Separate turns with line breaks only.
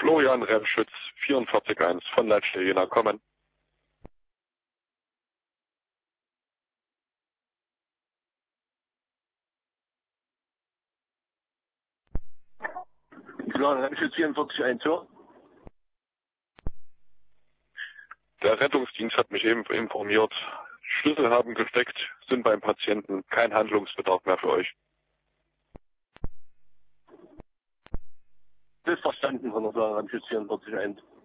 Florian Remschütz 44.1 von Leitstelle Jena kommen.
Florian Remschütz 44.1, ja.
Der Rettungsdienst hat mich eben informiert. Schlüssel haben gesteckt, sind beim Patienten. Kein Handlungsbedarf mehr für euch.
Das ist verstanden von der Florian Remschütz 44.1.